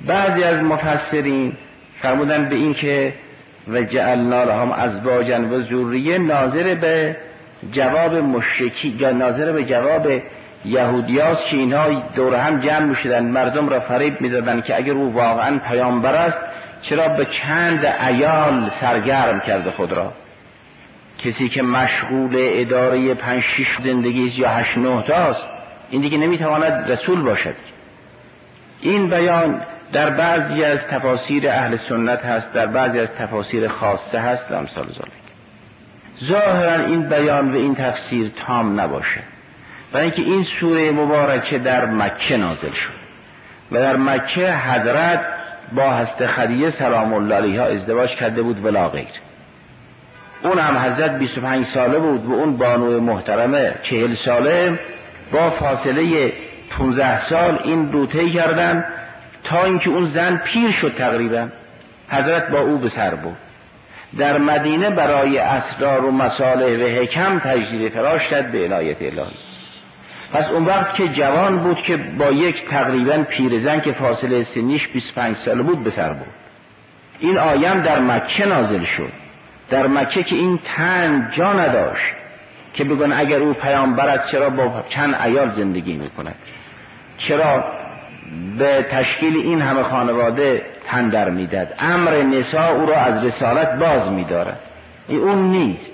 بعضی از مفسرین فرمودن به این که و جعلنا لهم ازواجا و ذریه ناظر به جواب مشرکی یا ناظر به جواب یهودیاست که اینها دور هم جمع می‌شدن مردم را فریب می‌دادند که اگر او واقعا پیامبر است چرا به چند عیال سرگرم کرده خود را. کسی که مشغول اداره 5-6 زندگی است یا 8-9 تاست این دیگه نمیتواند رسول باشد. این بیان در بعضی از تفاسیر اهل سنت هست، در بعضی از تفاسیر خاصه هست و امثال ذالک. ظاهرا این بیان و این تفسیر تام نباشه، برای اینکه این سوره مبارکه در مکه نازل شد و در مکه حضرت با حضرت خدیجه سلام الله علیها ازدواج کرده بود ولا غیر. اون هم حضرت 25 ساله بود و اون بانو محترمه 40 ساله، با فاصله 15 سال این رو طی کردن تا اینکه اون زن پیر شد تقریبا. حضرت با او به سر بود. در مدینه برای اسرار و مصالح و حکم تجدید فراش کرد به عنایت الهی. پس اون وقت که جوان بود که با یک تقریبا پیرزن که فاصله سنیش 25 ساله بود به سر بود. این آیه در مکه نازل شد، در مکه که این تن جا نداشت که بگن اگر او پیامبر است چرا با چند عیال زندگی میکند، چرا به تشکیل این همه خانواده تن در میداد، امر نساء او را از رسالت باز میدارد. این اون نیست.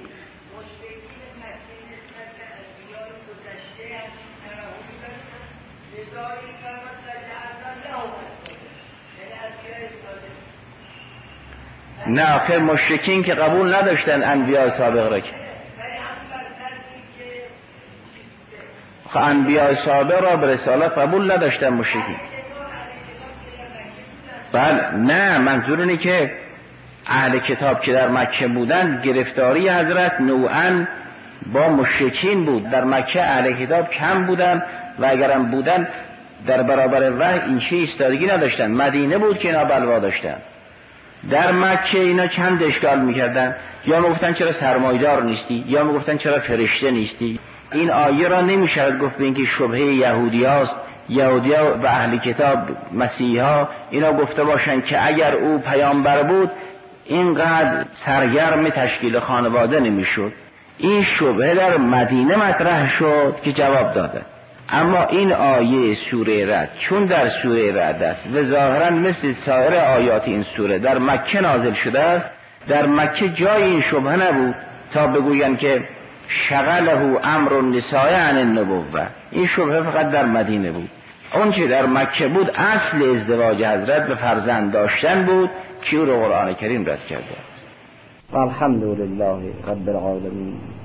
نه آخر مشرکین که قبول نداشتن انبیاء سابق را، که انبیاء سابق را به رسالت قبول نداشتن مشرکین. بله نه، منظور اینه که اهل کتاب که در مکه بودن گرفتاری حضرت نوعاً با مشرکین بود. در مکه اهل کتاب کم بودن و اگرم بودن در برابر وحی این چه ایستادگی نداشتن. مدینه بود که اینا بلوا داشتن. در مکه اینا چند اشکال میکردن، یا میگفتن چرا سرمایدار نیستی، یا میگفتن چرا فرشته نیستی. این آیه را نمیشود گفت به اینکه شبهه یهودی هاست، یهودی‌ها و اهل کتاب مسیحا اینا گفته باشن که اگر او پیامبر بود اینقدر سرگرم تشکیل خانواده نمیشد. این شبهه در مدینه مطرح شد که جواب داده. اما این آیه سوره رعد چون در سوره رعد است و ظاهرا مثل سایر آیات این سوره در مکه نازل شده است، در مکه جای این شبهه نبود تا بگویند که شغله امر النساء عن النبوه. این شبهه فقط در مدینه بود. اون چه در مکه بود اصل ازدواج حضرت به فرزند داشتن بود که او رو قرآن کریم رد کرده. الحمدلله رب العالمین.